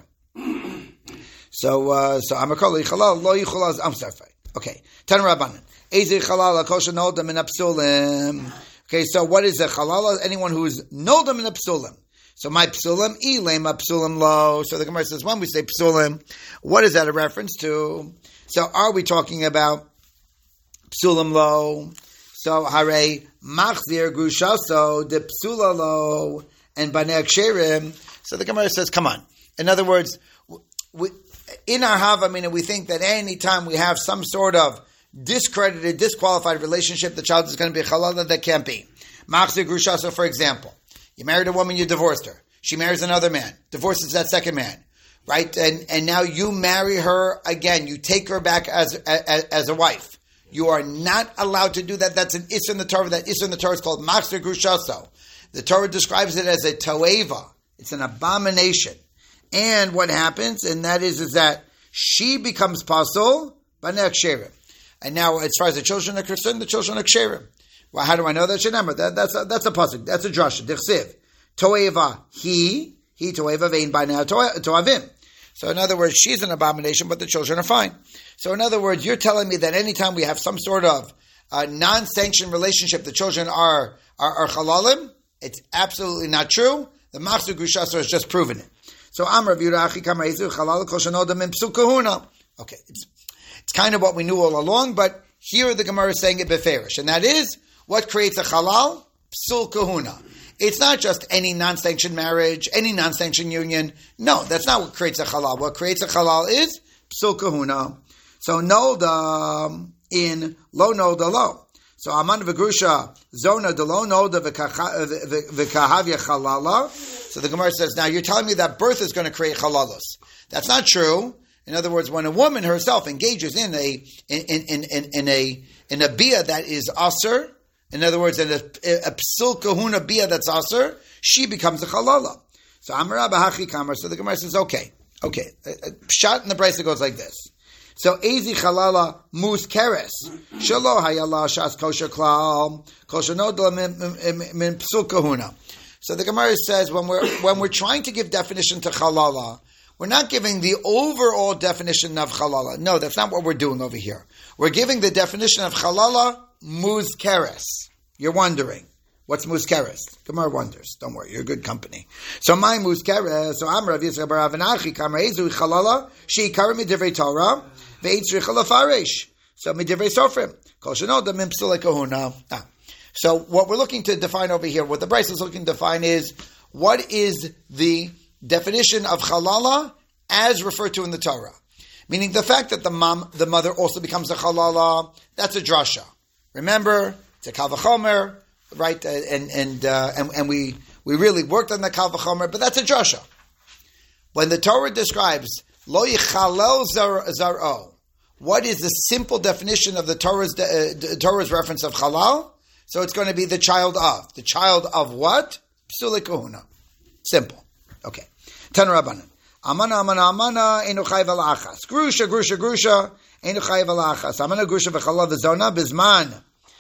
So, uh, so amakol halal lo yichalal. I'm sorry. Okay. Tan Rabbanan. Eze halal akosha nolda min apsulim. Okay. So, what is a halal? Anyone who is nolda min apsulim. So my psulim, ilema psulim lo. So the Gemara says, when we say psulim, what is that a reference to? So are we talking about psulim lo? So hare machzir grushaso de psula lo and banei ksherim. So the Gemara says, come on. In other words, we, in our hava, I mean, we think that any time we have some sort of discredited, disqualified relationship, the child is going to be a halal. That can't be. Machzir grushaso, for example. You married a woman, you divorced her. She marries another man, divorces that second man, right? And and now you marry her again. You take her back as as, as a wife. You are not allowed to do that. That's an issur in the Torah. That issur in the Torah is called machzir grushaso. The Torah describes it as a toeva. It's an abomination. And what happens, and that is, is that she becomes pasul, banei ksherim. And now, as far as the children are concerned, the children are ksherim. Well, how do I know that? Remember, that, that's a, that's a pasuk. That's a drasha. Dichsiv. Toeva he, he toeva vein by now toavim. So in other words, she's an abomination, but the children are fine. So in other words, you're telling me that anytime we have some sort of uh, non-sanctioned relationship, the children are, are, are halalim? It's absolutely not true. The machzir grushaso has just proven it. So Amar Rav Achi Kamaizu Halal Kol Shenoda Min Psul Kahuna. Okay, it's, it's kind of what we knew all along, but here the Gemara is saying it beferish, and that is, what creates a halal? Psul kahuna. It's not just any non-sanctioned marriage, any non-sanctioned union. No, that's not what creates a halal. What creates a halal is psul kahuna. So nolda in lo nolda lo. So aman v'grusha zona de lo nolda v'kahavya halala. So the Gemara says, now you're telling me that birth is going to create halalos. That's not true. In other words, when a woman herself engages in a in in in, in a in a bia that is aser, in other words, in a, a psul kahuna bia that's aser, she becomes a halala. So Amar Bahachi Kamar. So the Gemara says, okay, okay. A, a shot in the brisa goes like this. So ezi halala mus keres shelo hayala shas kosher klal kosher nodla min psul kahuna. So the Gemara says when we're when we're trying to give definition to halala, we're not giving the overall definition of halala. No, that's not what we're doing over here. We're giving the definition of halala muzkeres. You're wondering, what's muzkeres? Gemara wonders. Don't worry, you're good company. So my muzkeres, so I'm Rav Yisrael bar Avanachi, kamar ezu halala, she ikar midivrei Torah, ve'itzrich halafarish. So midivrei sofrim. Kol shenoda min psul kahuna. So what we're looking to define over here, what the Bryce is looking to define is, what is the definition of halala as referred to in the Torah? Meaning the fact that the mom, the mother also becomes a halala, that's a drasha. Remember, it's a kal v'chomer, right? And and uh, and, and we, we really worked on the kal v'chomer, but that's a drasha. When the Torah describes lo yichalel zar'o, what is the simple definition of the Torah's uh, Torah's reference of halal? So it's going to be the child of. The child of what? Psule kahuna. Simple. Okay. Tan Rabbanan. Amana, amana, amana, enu chayv al achas. Grusha, grusha, grusha, enu chayv al achas. Amana, grusha, v'chala, v'zona, bizman,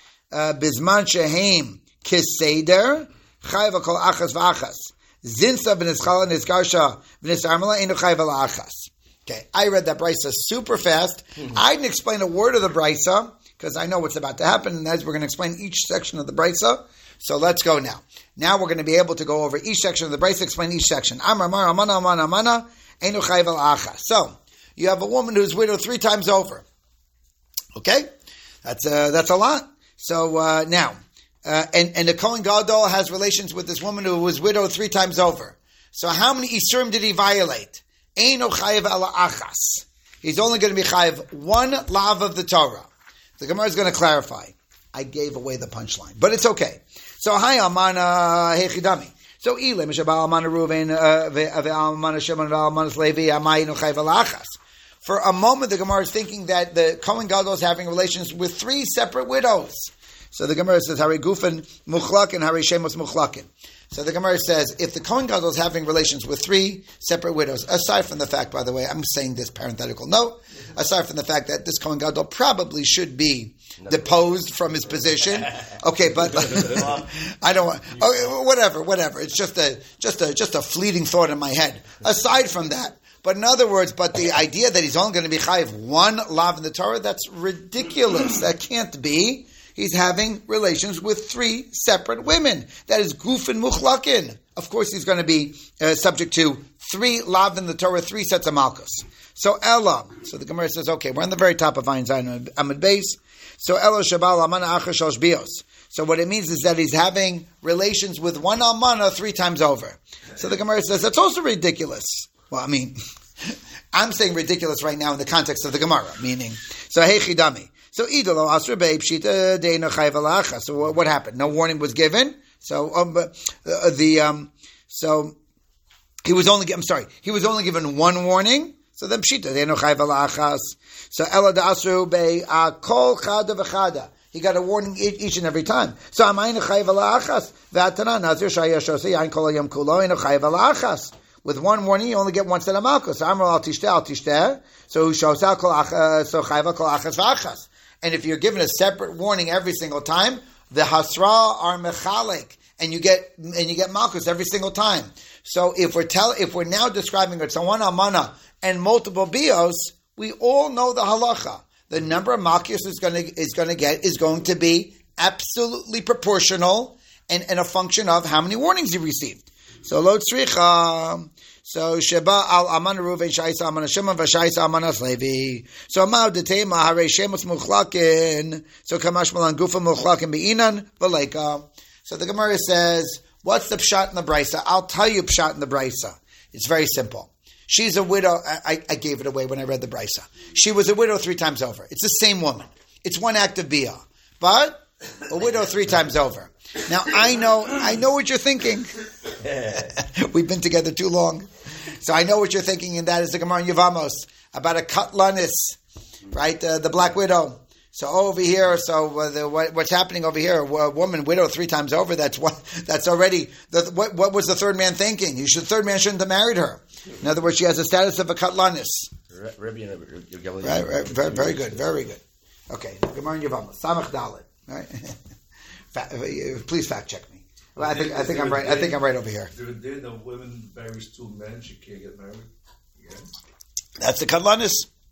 bizman shehem, kiseder, chayv al kol achas v'achas. Zinsa, v'nischala, nizgarsha, v'nisarmala, enu chayv al achas. Okay, I read that brisa super fast. Mm-hmm. I didn't explain a word of the brisa, because I know what's about to happen, and as we're going to explain each section of the brisa. So let's go now. Now we're going to be able to go over each section of the brisa, explain each section. Amar, amar, amana, amana, amana, enu chayv al achas. So, you have a woman who's widowed three times over. Okay? That's uh, that's a lot. So, uh, now, uh, and, and the Kohen Gadol has relations with this woman who was widowed three times over. So how many isurim did he violate? Enu chayv al achas. He's only going to be chayv one lav of the Torah. The Gemara is going to clarify. I gave away the punchline, but it's okay. So, hi, Amana Hechidami. So, Ilim, Shabal Amana Ruven, Amana Shimon, Amana Levi, Amayinu Chayv Alachas. For a moment, the Gemara is thinking that the Kohen Gadol is having relations with three separate widows. So, the Gemara says, Hari Gufen Muchlakin, Hari Shemos Muchlakin. So, the Gemara says, if the Kohen Gadol is having relations with three separate widows, aside from the fact, by the way, I'm saying this parenthetical note, aside from the fact that this Kohen Gadol probably should be deposed from his position. Okay, but I don't want. Oh, whatever, whatever. It's just a just a just a fleeting thought in my head. Aside from that, but in other words, but the idea that he's only going to be chayiv one lav in the Torah, that's ridiculous. That can't be. He's having relations with three separate women. That is guf and muchlakin. Of course, he's going to be uh, subject to three lav in the Torah, three sets of malchus. So Ella. So the Gemara says, okay, we're on the very top of Ayin Zayin Amud Beis. So Elo Shabal Amana Achar Shalosh Bios. So what it means is that he's having relations with one almana three times over. So the Gemara says that's also ridiculous. Well, I mean, I'm saying ridiculous right now in the context of the Gemara, meaning so hey chidami. So idolo asra beib shita deina chayv alacha. So what happened? No warning was given. So um, uh, the um, so he was only I'm sorry he was only given one warning. So then pshita deina chayv alachas. So ela da asru be kol chada v'chada. He got a warning each and every time. So amayna chayv alachas v'atana nazir shayashosei yain kol yom kulo ina chayv alachas. With one warning, you only get one set of malchus. Amar al tishteh al tishteh. So shosal kol achas. So chayva kol achas v'achas. And if you're given a separate warning every single time, the hasra are mechalik, and you get and you get malchus every single time. So if we're tell if we're now describing it's a one amana and multiple bios, we all know the halacha. The number of malchus is going to is going to get is going to be absolutely proportional and, and a function of how many warnings you received. So lo tzricha. So sheba al amana Ruven shaisa amana Shimon v'shaisa amana Levi. So ma'od detema harei shemos muchlakin. So kamash malan gufa muchlakin beinan v'leika. So the Gemara says, What's the pshat in the brisa? I'll tell you pshat in the brisa. It's very simple. She's a widow. I, I gave it away when I read the brisa. She was a widow three times over. It's the same woman. It's one act of biyah. But a widow three times over. Now, I know I know what you're thinking. We've been together too long. So I know what you're thinking, and that is the Gemara in Yevamos about a katlanis, right? Uh, the black widow. So over here, so uh, the, what, what's happening over here? A woman, widow, three times over. That's what. That's already. The, what, what was the third man thinking? You should. Third man shouldn't have married her. In other words, she has the status of a katlanis. Right, right, very, very good, very good. Okay, Gemara in Yevamos, Samach Dalet. Right. Please fact check me. Well, I think I think I'm right. I think I'm right over here. Did a woman marries two men, she can't get married again? That's the katlanis.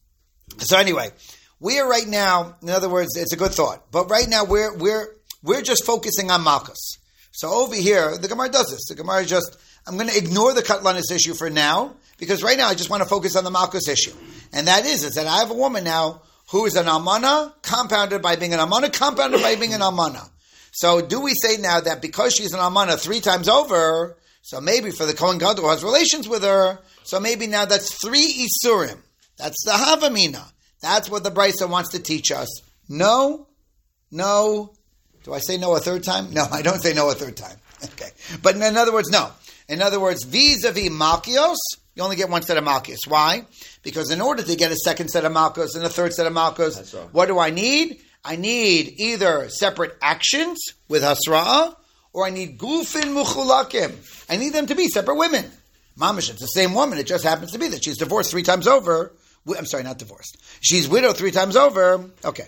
So anyway, we are right now. In other words, it's a good thought. But right now, we're we're we're just focusing on malchus. So over here, the Gemara does this. The Gemara just. I'm going to ignore the katlanis issue for now because right now I just want to focus on the malchus issue, and that is is that I have a woman now who is an almana compounded by being an almana compounded by being an almana. So do we say now that because she's an almana three times over, so maybe for the Kohen Gadol who has relations with her, so maybe now that's three isurim. That's the havamina. That's what the Brisa wants to teach us. No, no. Do I say no a third time? No, I don't say no a third time. Okay. But in other words, no. In other words, vis-a-vis malchios, you only get one set of malchios. Why? Because in order to get a second set of malchios and a third set of malchios, what do I need? I need either separate actions with hasra'ah, or I need gufin muchulakim. I need them to be separate women. Mamish, it's the same woman. It just happens to be that she's divorced three times over. I'm sorry, not divorced. She's widowed three times over. Okay.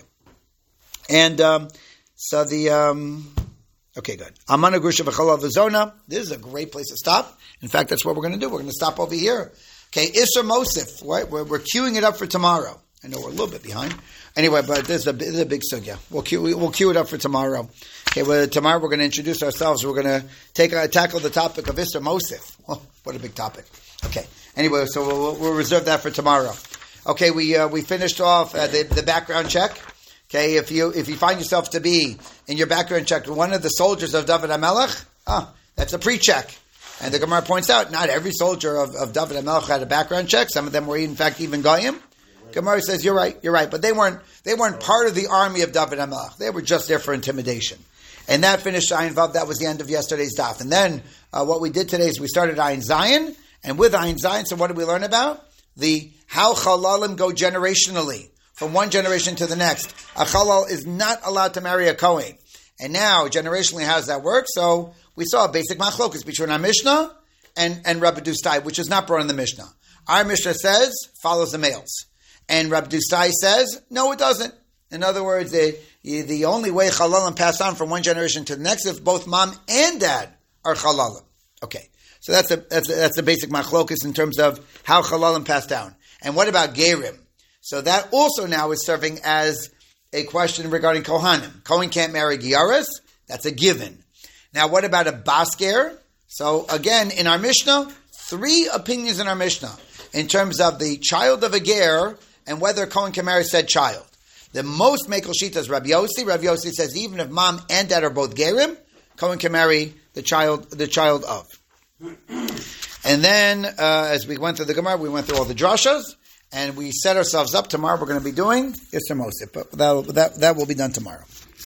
And um, so the... Um, Okay, good. Amana Grusha V'Chalal V'Zona. This is a great place to stop. In fact, that's what we're going to do. We're going to stop over here. Okay, Isser Mosif. Right? We're, we're queuing it up for tomorrow. I know we're a little bit behind. Anyway, but this is a, this is a big sugya. We'll queue, we'll queue it up for tomorrow. Okay, well, tomorrow we're going to introduce ourselves. We're going to take uh, tackle the topic of Isser Mosif. Oh, what a big topic. Okay. Anyway, so we'll, we'll reserve that for tomorrow. Okay, we uh, we finished off uh, the, the background check. Okay, if you if you find yourself to be in your background check one of the soldiers of David HaMelech, ah, that's a pre-check. And the Gemara points out, not every soldier of, of David HaMelech had a background check. Some of them were, in fact, even goyim. Gemara says, you're right, you're right. But they weren't they weren't part of the army of David HaMelech. They were just there for intimidation. And that finished Ayin Vav. That was the end of yesterday's daf. And then uh, what we did today is we started Ayin Zion. And with Ayin Zion, so what did we learn about? The how chalalim go generationally. From one generation to the next. A chalal is not allowed to marry a Kohen. And now, generationally, how does that work? So, we saw a basic machlokus between our Mishnah and, and Rabbi Dustai, which is not brought in the Mishnah. Our Mishnah says, follows the males. And Rabbi Dustai says, no, it doesn't. In other words, the, the only way chalalim pass on from one generation to the next is if both mom and dad are chalalim. Okay. So that's a, that's a, that's a basic machlokus in terms of how chalalim pass down. And what about gerim? So that also now is serving as a question regarding Kohanim. Kohen can't marry Giyaris. That's a given. Now, what about a Basker? So again, in our Mishnah, three opinions in our Mishnah in terms of the child of a Ger and whether Kohen can marry said child. The most Mekel Shita is Rabbi Yossi. Rabbi Yossi says even if mom and dad are both Gerim, Kohen can marry the child, the child of. And then, uh, as we went through the Gemara, we went through all the drashas. And we set ourselves up tomorrow. We're going to be doing Isser Mosif, but that, that, that will be done tomorrow.